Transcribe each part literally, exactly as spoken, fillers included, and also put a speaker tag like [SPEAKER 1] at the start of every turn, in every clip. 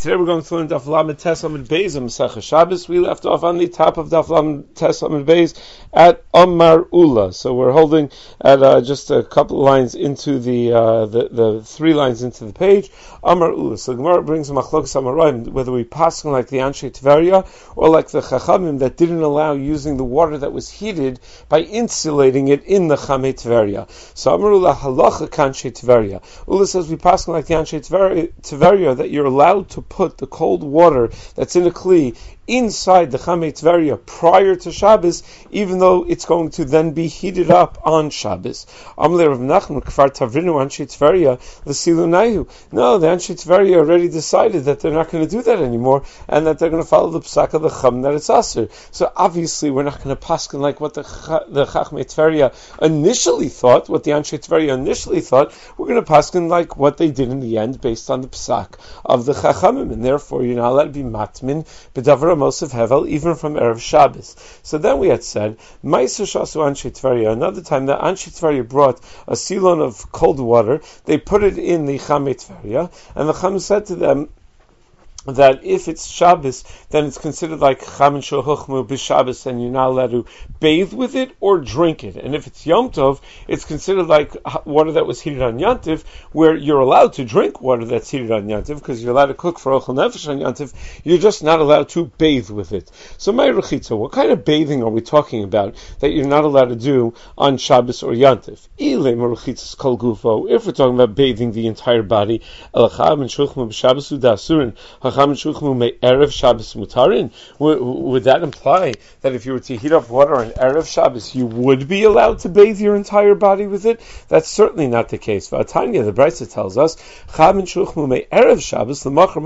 [SPEAKER 1] today we're going to learn Daf Lamed Tes Amud Beis on Masechah Shabbos. We left off on the top of Daf Lamed Tes Amud Beis at Amar Ula. So we're holding at uh, just a couple of lines into the, uh, the the three lines into the page. Amar Ula. So the Gemara brings a Machlokas Amoraim, whether we pass like the Anshe Tveria or like the Chachamim that didn't allow using the water that was heated by insulating it in the Chamei Tveria. So Amar Ula Halacha Kanshe Tveria. Ula says we pass like the Anshe Tveria that you're allowed to put the cold water that's in a kli inside the Chamei Tveria prior to Shabbos, even though it's going to then be heated up on Shabbos. Amle Rav Nachman Kfar Tavrinu Anshe Tveria L'Silu Nayu. No, the Anshe Tveria already decided that they're not going to do that anymore, and that they're going to follow the psak of the Chum that it's aser. So obviously we're not going to paskin like what the the Chachmei Tveria initially thought, what the Anshe Tveria initially thought. We're going to paskin like what they did in the end, based on the psak of the Chachamim, and therefore you're not allowed to be matmin b'davar amos of hevel even from erev Shabbos. So then we had said Ma'aser Shasu Anshe Tveria. Another time that Anshe Tveria brought a silon of cold water, they put it in the Chamei Tveria, and the Chacham said to them that if it's Shabbos, then it's considered like Chamin Shohuchmu b'Shabbos, and you're not allowed to bathe with it or drink it. And if it's Yom Tov, it's considered like water that was heated on Yom Tov, where you're allowed to drink water that's heated on Yom Tov, because you're allowed to cook for Ochel Nefesh on Yom Tov, you're just not allowed to bathe with it. So, my Rechitza, what kind of bathing are we talking about that you're not allowed to do on Shabbos or Yom Tov? Ile Meruchitzas Kol Gufo, if we're talking about bathing the entire body, Elacham and Shochmu b'Shabbos Udasurin, would, would that imply that if you were to heat up water on Erev Shabbos, you would be allowed to bathe your entire body with it? That's certainly not the case. V'atanya, the Brisa tells us, Erev Shabbos,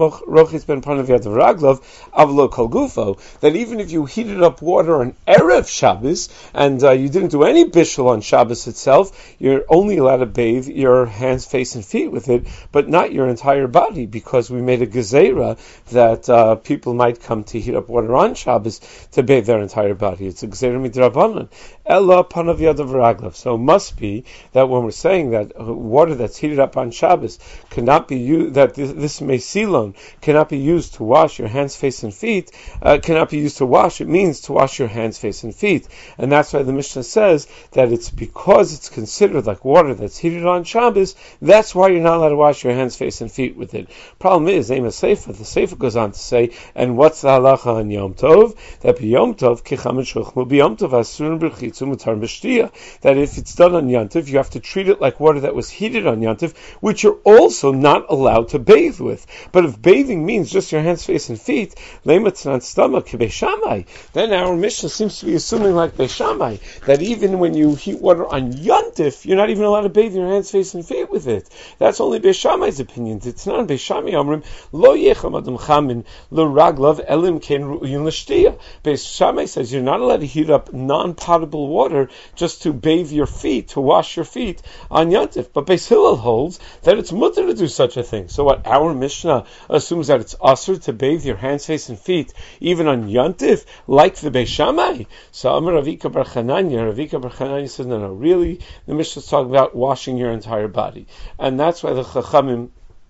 [SPEAKER 1] that even if you heated up water on Erev Shabbos, and uh, you didn't do any bishul on Shabbos itself, you're only allowed to bathe your hands, face, and feet with it, but not your entire body, because we made a gezerah that uh, people might come to heat up water on Shabbos to bathe their entire body. It's a gzeira midrabanan. Ella panav yadav raglav. So it must be that when we're saying that uh, water that's heated up on Shabbos cannot be used, that this, this mesilon cannot be used to wash your hands, face, and feet, uh, cannot be used to wash, it means to wash your hands, face, and feet. And that's why the Mishnah says that it's because it's considered like water that's heated on Shabbos, that's why you're not allowed to wash your hands, face, and feet with it. Problem is, Ema Seifa, the Seifa goes on to say, and what's the halacha on Yom Tov? That b'Yom Tov, kecham and shuchmu b'Yom Tov, asurun b'chitzu mutar b'shtiya. That if it's done on Yom Tov, you have to treat it like water that was heated on Yom Tov, which you're also not allowed to bathe with. But if bathing means just your hands, face, and feet, leimatzanan stama k'beishamai, then our Mishnah seems to be assuming like Beishamai, that even when you heat water on Yom Tov, you're not even allowed to bathe your hands, face, and feet with it. That's only Beishamai's opinion. It's not Beishamai Amrim, Lo yecham adam chamin l'raglav elim ken ru'yin l'shtiya. Beis Shammai says you're not allowed to heat up non-potable water just to bathe your feet, to wash your feet on Yom Tov. But Beis Hillel holds that it's mutter to do such a thing. So what our Mishnah assumes that it's asur to bathe your hands, face, and feet even on Yom Tov, like the Beis Shammai. So Amar Ravika bar Chananya, Ravika bar Chananya says no, no, really, the Mishnah is talking about washing your entire body, and that's why the Chachamim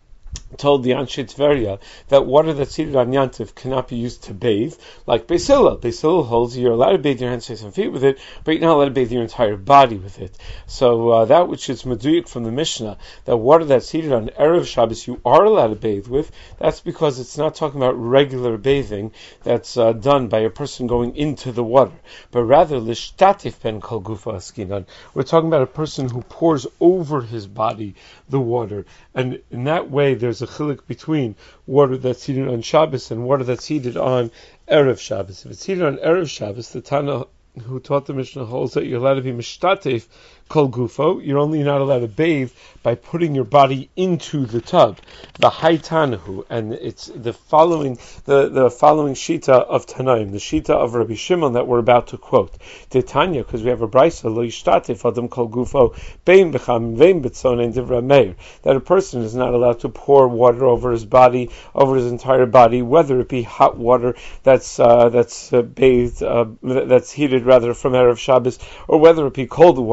[SPEAKER 1] told the Anshe Tveria that water that's heated on Yom Tov cannot be used to bathe, like Beis Hillel. Beis Hillel holds you're allowed to bathe your hands, face, and feet with it, but you're not allowed to bathe your entire body with it. So uh, that which is meduyik from the Mishnah, that water that's heated on Erev Shabbos you are allowed to bathe with, that's because it's not talking about regular bathing that's uh, done by a person going into the water, but rather l'shtatif ben kol gufa askinan. We're talking about a person who pours over his body the water, and in that way there's a chilik between water that's heated on Shabbos and water that's heated on Erev Shabbos. If it's heated on Erev Shabbos, the Tana who taught the Mishnah holds that you're allowed to be mishtatef kol gufo. You're only not allowed to bathe by putting your body into the tub. The Haitanahu, and it's the following the, the following shita of Tanaim, the shita of Rabbi Shimon that we're about to quote. The Tanya, because we have a brisa lo yishtatef adam kol gufo bein b'cham vein b'tzonen divra meir, that a person is not allowed to pour water over his body, over his entire body, whether it be hot water that's uh, that's uh, bathed, uh, that's heated rather from Erev Shabbos, or whether it be cold water according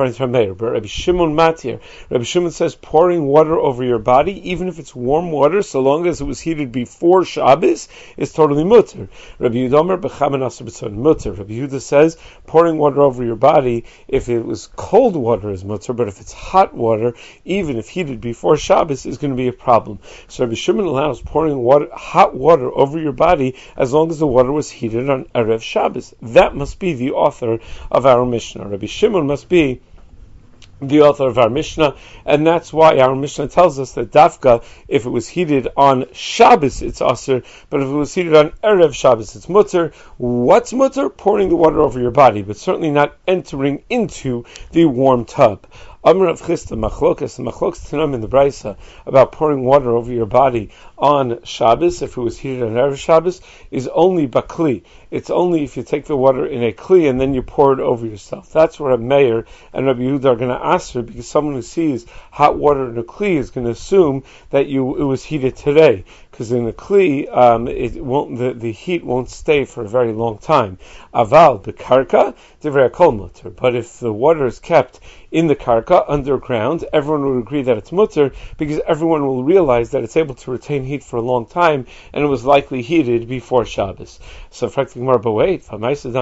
[SPEAKER 1] according to Rameir. But Rabbi Shimon Matir, Rabbi Shimon says pouring water over your body, even if it's warm water, so long as it was heated before Shabbos, is totally mutter. Rabbi Yehuda b'chaman aser b'tzon mutter. Rabbi Yehuda says pouring water over your body, if it was cold water, is mutter, but if it's hot water, even if heated before Shabbos, is going to be a problem. So Rabbi Shimon allows pouring water, hot water over your body as long as the water was heated on Erev Shabbos. That must be the author of our Mishnah. Rabbi Shimon must be the author of our Mishnah, and that's why our Mishnah tells us that Dafka, if it was heated on Shabbos, it's Aser, but if it was heated on Erev Shabbos, it's Mutter. What's Mutter? Pouring the water over your body, but certainly not entering into the warm tub. Amr Rav Chisda, Machlokas, and Machlokas Tanam in the Brisa about pouring water over your body on Shabbos, if it was heated on Erev Shabbos, is only bakli. It's only if you take the water in a kli and then you pour it over yourself. That's where a mayor and Rabbi Yehuda are going to answer, because someone who sees hot water in a kli is going to assume that you it was heated today. Because in the kli, um, it won't the, the heat won't stay for a very long time. Aval bekarka divrei kol mutter. But if the water is kept in the karka underground, everyone would agree that it's mutter, because everyone will realize that it's able to retain heat for a long time, and it was likely heated before Shabbos. So, but wait, the case of the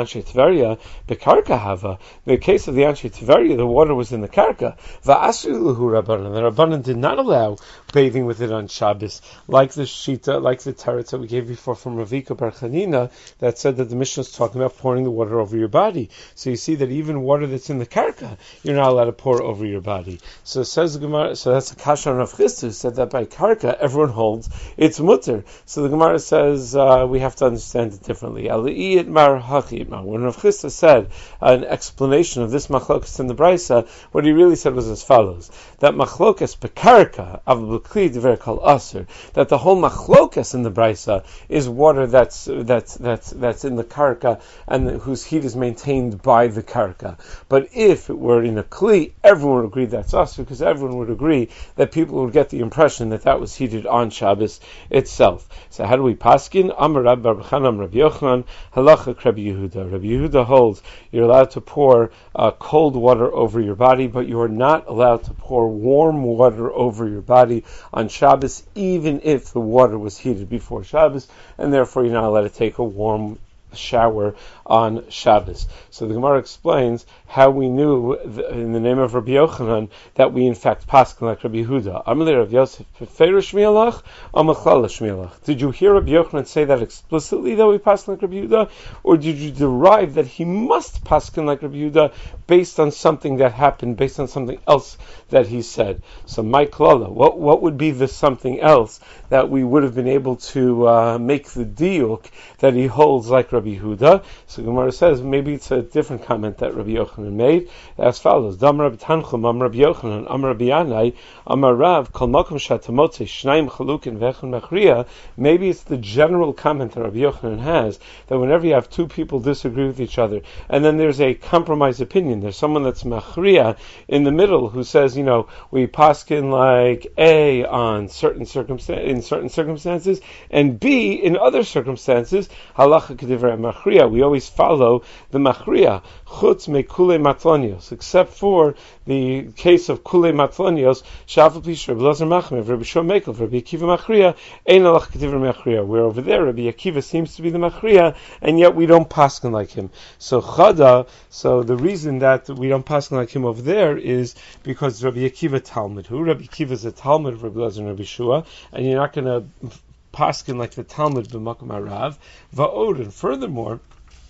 [SPEAKER 1] Anshe Tveria, the water was in the karka. The Rabbanan did not allow bathing with it on Shabbos, like the shita, like the teretz that we gave before from Ravika Bar Chanina, that said that the Mishnah is talking about pouring the water over your body. So you see that even water that's in the karka, you're not allowed to pour over your body. So says the Gemara. So that's a kasha on Rav Chisda, who said that by karka everyone holds it's mutter. So the Gemara says uh, we have to understand it differently. When Rav Chisda said an explanation of this machlokas in the Brisa, what he really said was as follows: that machlokas bekarka avbekli divrei kol aser, that the whole machlokas in the Brisa is water that's that's that's that's in the karka and whose heat is maintained by the karka. But if it were in a kli, everyone would agree that's aser, because everyone would agree that people would get the impression that that was heated on Shabbos itself. So how do we paskin? Amar Rab Bar B'Chanam Rabbi Yochanan halacha Rabbi Yehuda. Rabbi Yehuda holds you're allowed to pour uh, cold water over your body, but you are not allowed to pour warm water over your body on Shabbos, even if the water was heated before Shabbos, and therefore you're not allowed to take a warm shower on Shabbos. So the Gemara explains how we knew the, in the name of Rabbi Yochanan that we in fact paskin like Rabbi Yehuda. Amalei Rav Yosef Feferish Shmialach, Amachlala Shmialach. Did you hear Rabbi Yochanan say that explicitly that we paskin like Rabbi Yehuda, or did you derive that he must paskin like Rabbi Yehuda based on something that happened, based on something else that he said? So my klala, what what would be the something else that we would have been able to uh, make the diuk that he holds like Rabbi Yehuda? So Gemara says maybe it's a different comment that Rabbi Yochanan made as follows: Dam Rabbi Tanchum, Am Rabbi Yochanan, Am Rabbi Yanai, Amar Rav, Kol Makom Shatamotze Shnaim Chalukin Vechon Machria. Maybe it's the general comment that Rabbi Yochanan has, that whenever you have two people disagree with each other, and then there's a compromise opinion, there's someone that's Machria in the middle who says, you know, we paskin like A on certain circumstances, in certain circumstances, and B in other circumstances, halacha k'divrei Machria. We always follow the Machria, chutz me kule matlonios, except for the case of kule matlonios, shafal pish Rabbi Lazar Machmev, Rabbi Shua Mekel, Rabbi Akiva Machria, ein halacha k'divrei Machria. Where over there, Rabbi Akiva seems to be the Machria, and yet we don't paskin like him. So chada, so the reason that we don't paskin like him over there is because Rabbi Akiva Talmud, who Rabbi Akiva is a Talmud of Rabbi Lazar and Rabbi Shua, and you're not going to paskin like the Talmud b'makom harav va'od, and furthermore,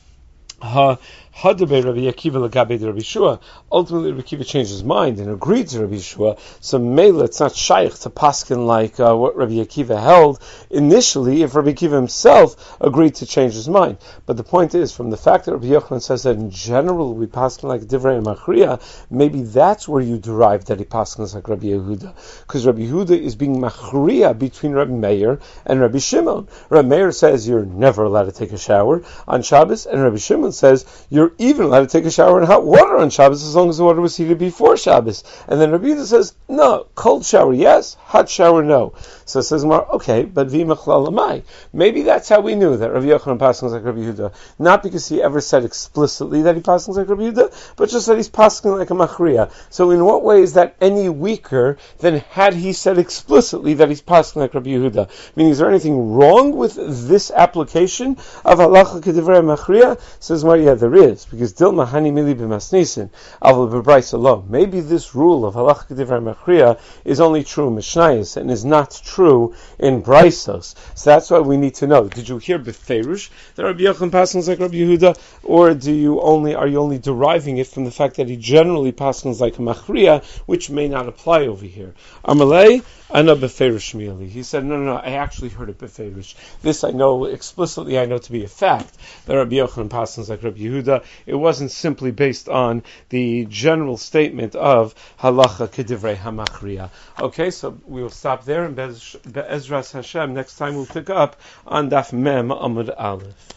[SPEAKER 1] ha hadaber Rabbi Akiva lagabe Rabbi Shua. Ultimately, Rabbi Akiva changed his mind and agreed to Rabbi Shua. So Mela, it's not shaykh to paskin like uh, what Rabbi Akiva held initially, if Rabbi Akiva himself agreed to change his mind. But the point is, from the fact that Rabbi Yochanan says that in general we paskin like divrei Machria, maybe that's where you derive that he paskins like Rabbi Yehuda, because Rabbi Yehuda is being Machria between Rabbi Meir and Rabbi Shimon. Rabbi Meir says you're never allowed to take a shower on Shabbos, and Rabbi Shimon Talmud says you're even allowed to take a shower in hot water on Shabbos as long as the water was heated before Shabbos. And then Rabbi Yehuda says, no, cold shower yes, hot shower no. So it says, okay, but v'machlalamai. Maybe that's how we knew that Rabbi Yochanan passes like Rabbi Yehuda. Not because he ever said explicitly that he passes like Rabbi Yehuda, but just that he's passing like a machriya. So in what way is that any weaker than had he said explicitly that he's passing like Rabbi Yehuda? Meaning, is there anything wrong with this application of halacha k'divrei machriya? Says, well, yeah, there is, because dilma hani mili b'masnisin avol b'brayso lo. Maybe this rule of halacha k'divrei machriya is only true in Mishnayos and is not true in Braisos. So that's why we need to know. Did you hear befeirush that Rabbi Yochanan passes like Rabbi Yehuda, or do you only are you only deriving it from the fact that he generally passes like a machriya, which may not apply over here? Amalei ana befeirush mieli. He said, no, no, no. I actually heard it befeirush. This I know explicitly. I know to be a fact that Rabbi Yochanan passes like Rabbi Yehuda. It wasn't simply based on the general statement of halacha kedivrei hamachriya. Okay, so we will stop there, and Be'ezras Hashem, next time we'll pick up on Daf Mem Amud Aleph.